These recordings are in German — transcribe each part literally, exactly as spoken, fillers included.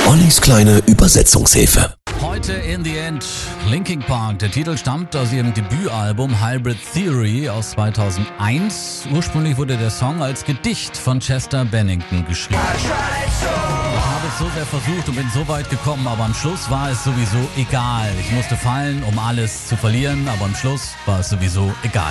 Ollis kleine Übersetzungshilfe. Heute in the End, Linkin Park. Der Titel stammt aus ihrem Debütalbum Hybrid Theory aus zweitausendeins. Ursprünglich wurde der Song als Gedicht von Chester Bennington geschrieben. Ich habe es so sehr versucht und bin so weit gekommen, aber am Schluss war es sowieso egal. Ich musste fallen, um alles zu verlieren, aber am Schluss war es sowieso egal.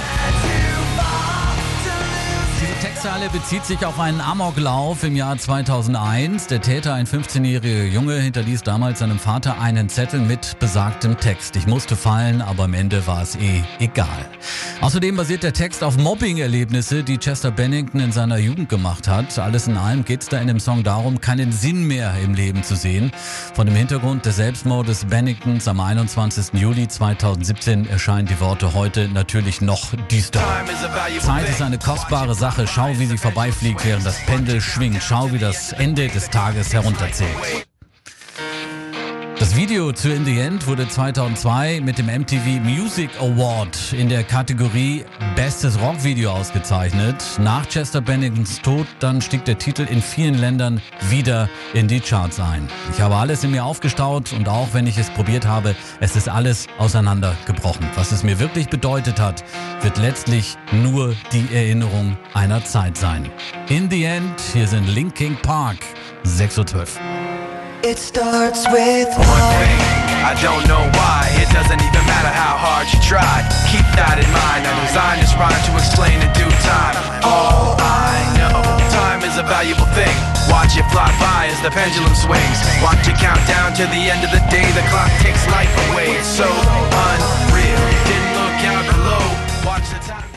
Diese Textzeile bezieht sich auf einen Amoklauf im Jahr zweitausendeins. Der Täter, ein fünfzehnjähriger Junge, hinterließ damals seinem Vater einen Zettel mit besagtem Text. Ich musste fallen, aber am Ende war es eh egal. Außerdem basiert der Text auf Mobbing-Erlebnisse, die Chester Bennington in seiner Jugend gemacht hat. Alles in allem geht es da in dem Song darum, keinen Sinn mehr im Leben zu sehen. Vor dem Hintergrund des Selbstmordes Benningtons am einundzwanzigsten Juli zweitausendsiebzehn erscheinen die Worte heute natürlich noch düster. Zeit ist eine kostbare Sache. Schau, wie sie vorbeifliegt, während das Pendel schwingt. Schau, wie das Ende des Tages herunterzählt. Das Video zu In the End wurde zweitausendzwei mit dem M T V Music Award in der Kategorie Bestes Rockvideo ausgezeichnet. Nach Chester Benningtons Tod dann stieg der Titel in vielen Ländern wieder in die Charts ein. Ich habe alles in mir aufgestaut und auch wenn ich es probiert habe, es ist alles auseinandergebrochen. Was es mir wirklich bedeutet hat, wird letztlich nur die Erinnerung einer Zeit sein. In the End, hier sind Linkin Park, sechs Uhr zwölf. It starts with one thing, I don't know why. It doesn't even matter how hard you try. Keep that in mind. I designed this rhyme to explain in due time. All I know, time is a valuable thing. Watch it fly by as the pendulum swings. Watch it count down to the end of the day. The clock takes life away. It's so unreal. Didn't look out below. Watch the time.